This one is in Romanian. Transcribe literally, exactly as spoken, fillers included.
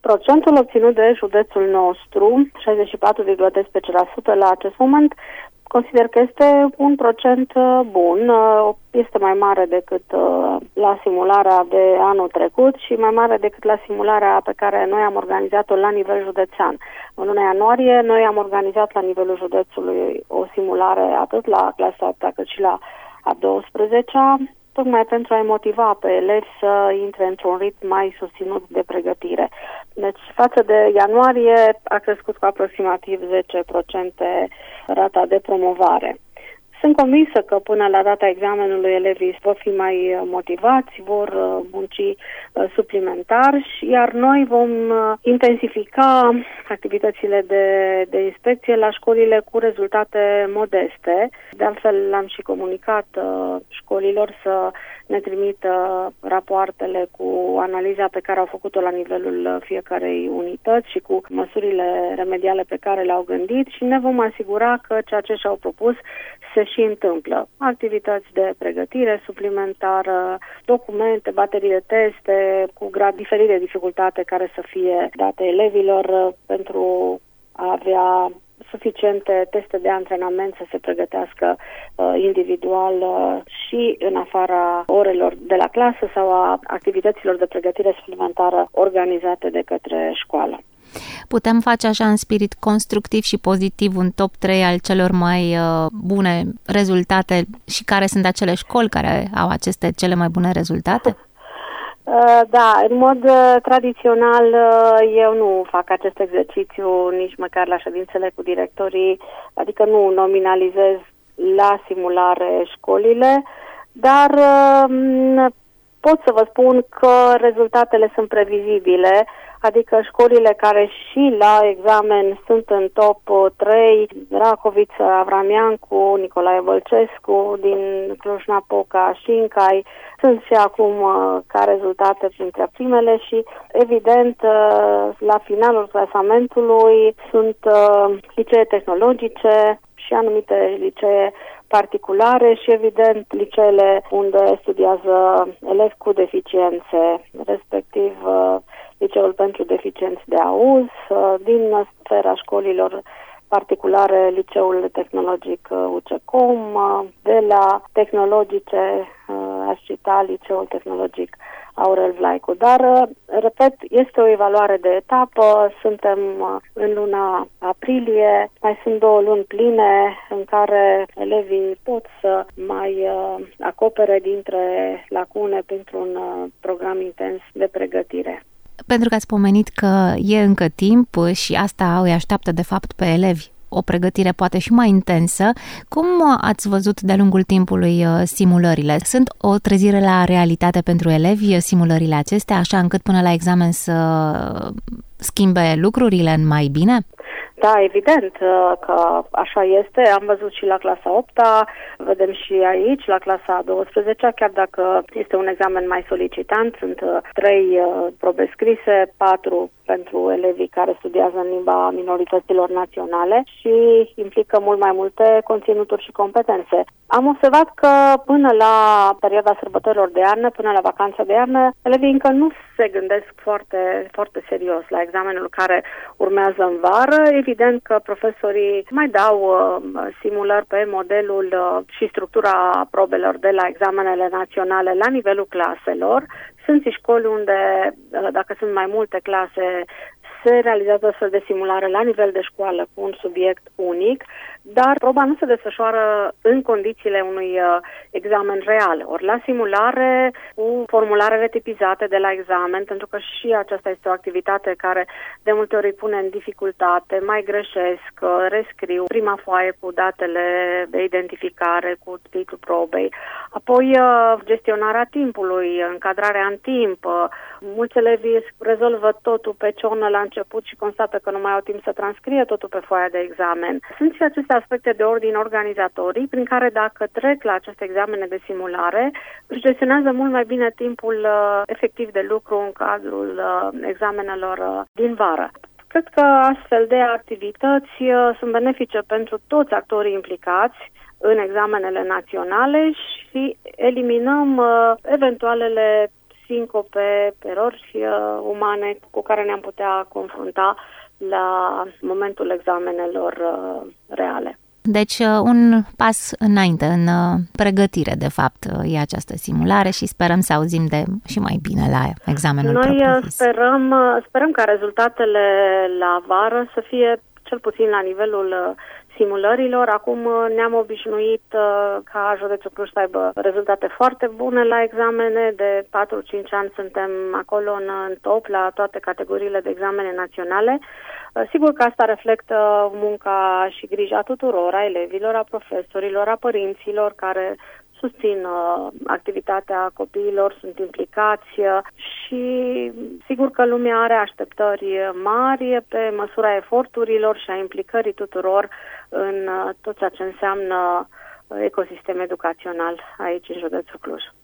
Procentul obținut de județul nostru, șaizeci și patru virgulă doisprezece la sută la acest moment, consider că este un procent bun, este mai mare decât la simularea de anul trecut și mai mare decât la simularea pe care noi am organizat-o la nivel județean. În luna ianuarie noi am organizat la nivelul județului o simulare atât la clasa a opta cât și la a douăsprezecea, tocmai pentru a-i motiva pe elevi să intre într-un ritm mai susținut de pregătire. Deci, față de ianuarie, a crescut cu aproximativ zece la sută rata de promovare. Sunt convinsă că până la data examenului elevii vor fi mai motivați, vor munci suplimentar, iar noi vom intensifica activitățile de, de inspecție la școlile cu rezultate modeste. De altfel, l-am și comunicat școlilor să ne trimită rapoartele cu analiza pe care au făcut-o la nivelul fiecarei unități și cu măsurile remediale pe care le-au gândit și ne vom asigura că ceea ce și-au propus se și întâmplă. Activități de pregătire suplimentară, documente, baterii de teste cu grad diferit de dificultate care să fie date elevilor pentru a avea suficiente teste de antrenament să se pregătească uh, individual uh, și în afara orelor de la clasă sau a activităților de pregătire suplimentară organizate de către școală. Putem face așa în spirit constructiv și pozitiv un top trei al celor mai uh, bune rezultate și care sunt acele școli care au aceste cele mai bune rezultate? Da, în mod uh, tradițional uh, eu nu fac acest exercițiu nici măcar la ședințele cu directorii, adică nu nominalizez la simulare școlile, dar uh, pot să vă spun că rezultatele sunt previzibile, adică școlile care și la examen sunt în top trei, Racoviță, Avramiancu, Nicolae Vălcescu, din Cluj-Napoca, Șincai, sunt și acum ca rezultate printre primele și, evident, la finalul clasamentului sunt licee tehnologice și anumite licee particulare și, evident, liceele unde studiază elevi cu deficiențe, respectiv Liceul pentru deficienți de auz, din sfera școlilor particulare, Liceul Tehnologic U C C O M, de la tehnologice aș cita Liceul Tehnologic Aurel Vlaicu. Dar, repet, este o evaluare de etapă, suntem în luna aprilie, mai sunt două luni pline în care elevii pot să mai acopere dintre lacune printr-un program intens de pregătire. Pentru că ați pomenit că e încă timp și asta îi așteaptă de fapt pe elevi o pregătire poate și mai intensă, cum ați văzut de-a lungul timpului simulările? Sunt o trezire la realitate pentru elevi simulările acestea, așa încât până la examen să schimbe lucrurile în mai bine? Da, evident că așa este. Am văzut și la clasa a opta, vedem și aici, la clasa a douăsprezecea, chiar dacă este un examen mai solicitant, sunt trei probe scrise, patru pentru elevii care studiază în limba minorităților naționale și implică mult mai multe conținuturi și competențe. Am observat că până la perioada sărbătorilor de iarnă, până la vacanța de iarnă, elevii încă nu se gândesc foarte, foarte serios la examenul care urmează în vară. Evident că profesorii mai dau uh, simulări pe modelul uh, și structura probelor de la examenele naționale la nivelul claselor. Sunt și școli unde, uh, dacă sunt mai multe clase, se realizează astfel de simulare la nivel de școală cu un subiect unic, dar proba nu se desfășoară în condițiile unui uh, examen real. Ori la simulare, cu formularele tipizate de la examen, pentru că și aceasta este o activitate care de multe ori îi pune în dificultate, mai greșesc, uh, rescriu prima foaie cu datele de identificare, cu titlul probei, apoi uh, gestionarea timpului, încadrarea în timp. Uh, mulți elevi rezolvă totul pe cionă la început și constată că nu mai au timp să transcrie totul pe foaia de examen. Sunt și aceste aspecte de ordin organizatorii prin care dacă trec la aceste examene de simulare, își gestionează mult mai bine timpul uh, efectiv de lucru în cadrul uh, examenelor uh, din vară. Cred că astfel de activități uh, sunt benefice pentru toți actorii implicați în examenele naționale și eliminăm uh, eventualele sincope, erori uh, umane cu care ne-am putea confrunta la momentul examenelor uh, reale. Deci un pas înainte în pregătire, de fapt, e această simulare și sperăm să auzim de și mai bine la examenul Noi propriu-zis. sperăm, sperăm ca rezultatele la vară să fie cel puțin la nivelul simulărilor. Acum ne-am obișnuit ca județul Cluj să aibă rezultate foarte bune la examene. De patru-cinci ani suntem acolo în, în top la toate categoriile de examene naționale. Sigur că asta reflectă munca și grija tuturor, a elevilor, a profesorilor, a părinților care susțin uh, activitatea copiilor, sunt implicați uh, și sigur că lumea are așteptări mari pe măsura eforturilor și a implicării tuturor în uh, tot ceea ce înseamnă ecosistem educațional aici în județul Cluj.